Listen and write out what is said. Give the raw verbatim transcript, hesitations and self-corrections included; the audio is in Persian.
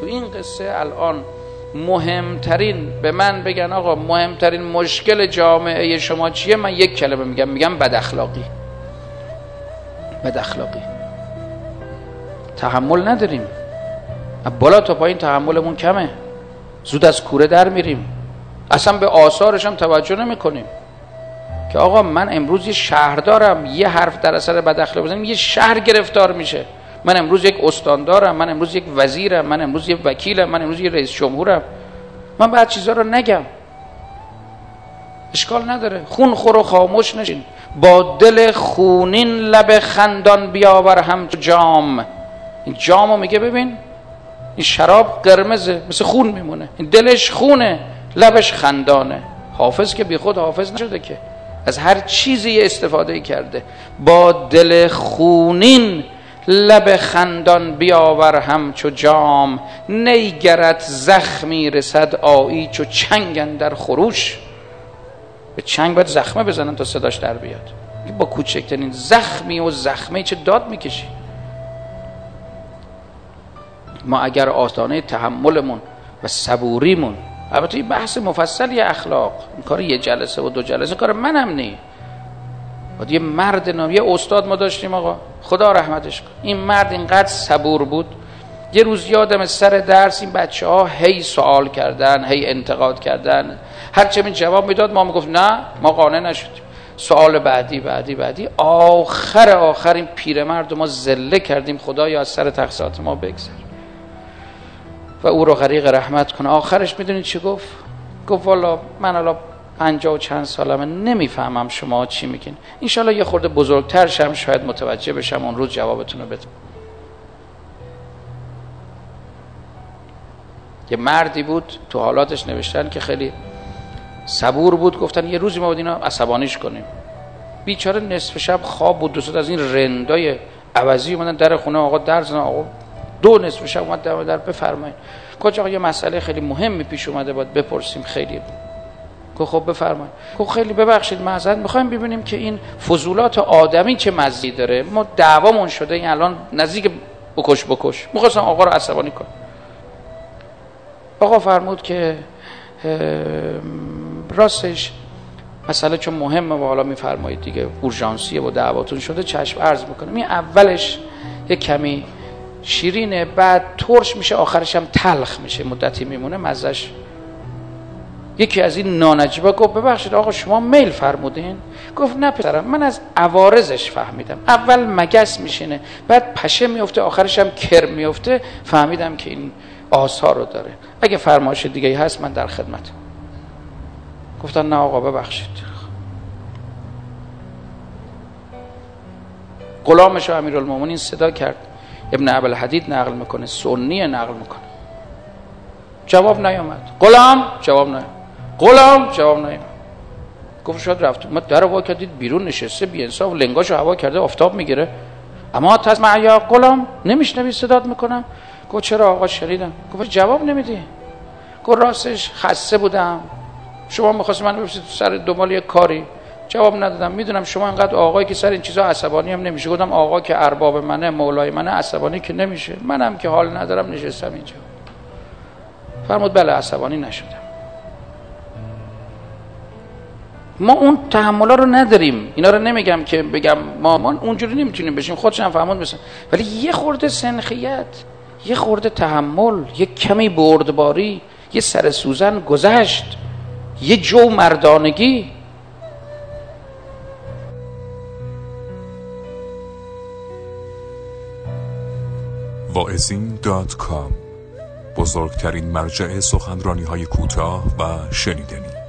این قصه الان مهمترین، به من بگن آقا مهمترین مشکل جامعه شما چیه، من یک کلمه میگم، میگم بد اخلاقی. بد اخلاقی. تحمل نداریم، بالا تا پایین تحملمون کمه، زود از کوره در میریم، اصلا به آثارش هم توجه نمی کنیم که آقا من امروز یه شهر دارم، یه حرف در اثر بد اخلاقی بزنم یه شهر گرفتار میشه. من امروز یک استان دارم، من امروز یک وزیرم، من امروز یک وکیلم، من امروز یک رئیس جمهورم، من بعد چیزا رو نگم، اشکال نداره، خون خور و خاموش نشین. با دل خونین لب خندان بیاور هم جام. این جامو میگه ببین این شراب قرمزه مثل خون میمونه، این دلش خونه لبش خندانه. حافظ که بی خود حافظ نشده که، از هر چیزی استفاده کرده. با دل خونین لب خندان بیاور همچو جام، نیگرت زخمی رسد آیی چو چنگ اندر خروش. به چنگ باید زخمه بزنن تا صداش در بیاد، با کوچکترین زخمی و زخمه چه داد میکشی. ما اگر آستانه تحملمون و صبوریمون، البته این بحث مفصلی اخلاق، این کار یه جلسه و دو جلسه کار منم نی. بعد یه مرد نام، یه استاد ما داشتیم آقا خدا رحمتش کن، این مرد اینقدر صبور بود. یه روز یادم سر درس این بچه ها هی سوال کردن، هی انتقاد کردن، هرچه من جواب میداد ما میگفت نه ما قانع نشدیم، سوال بعدی بعدی بعدی، آخر آخر این پیرمرد ما ذله کردیم خدایا از سر تقصیرات ما بگذر و او رو غریق رحمت کنه. آخرش میدونید چی گفت؟ گفت والا من الان پنجاه و چند سالمه، نمیفهمم شما چی میگین، انشالله یه خورده بزرگتر شم شاید متوجه بشم اون روز جوابتون رو بدم. یه مردی بود تو حالاتش نوشتن که خیلی صبور بود، گفتن یه روزی ما باید اینا عصبانیش کنیم. بیچاره نصف شب خواب بود، دوست از این رندای عوضی اومدن در خونه آقا در زدن، آقا دو نصف شب اومد در در بفرمایید. گفت آقا یه مسئله خیلی مهمی پیش اومده باید بپرسیم. خیلی گفت خب بفرمایید. گفت خیلی ببخشید معذرت می‌خوایم ببینیم که این فضولات آدمی چه مزی داره، ما دعوامون شده این الان نزدیک بکش بکش، می‌خواستم آقا رو عصبانی کنم. آقا فرمود که راستش مسئله چون مهمه و حالا میفرمایید دیگه اورژانسیه و دعواتون شده، چشم عرض میکنم. این اولش یه کمی شیرینه، بعد ترش میشه، آخرش هم تلخ میشه، مدتی میمونه مزهش. یکی از این نانجیبا گفت ببخشید آقا شما میل فرمودین؟ گفت نه پسرم من از عوارضش فهمیدم، اول مگس میشینه بعد پشه میفته آخرش هم کر میفته، فهمیدم که این آثار رو داره، اگه فرمایش دیگه هست من در خدمت. گفتن نه آقا ببخشید. غلامش امیرالمومنین صدا کرد، ابن ابوالحدید نقل میکنه، سنی نقل میکنه، جواب نیامد. غلام جواب نیامد، غلام جواب نیامد. گفت شاید رفت ما در وا کردید بیرون نشسته بی انصاف لنگاشو هوا کرده آفتاب میگیره، اما تسمع یا غلام نمیشنوی صدات میکنم؟ گفت چرا آقا شنیدم. گفت جواب نمیدی؟ گفت راستش خسته بودم، شما می‌خواستید من ببرید سر دنبال یک کاری، جواب ندادم، میدونم شما اینقدر آقایی که سر این چیزا عصبانی هم نمیشه. گفتم آقا که ارباب منه مولای منه عصبانی که نمیشه، منم که حال ندارم نشستم اینجا. فرمود بله عصبانی نشدم. ما اون تحملا رو نداریم، اینا رو نمیگم که بگم ما ما اونجوری نمیتونیم بشیم، خودش هم فهمود مثلا، ولی یه خورده سنخیت، یه خورده تحمل، یه کمی بردباری، یه سر سوزن گذشت، یه جو مردانگی. واعظین دات کام، بزرگترین مرجع سخنرانی‌های کوتاه و شنیدنی.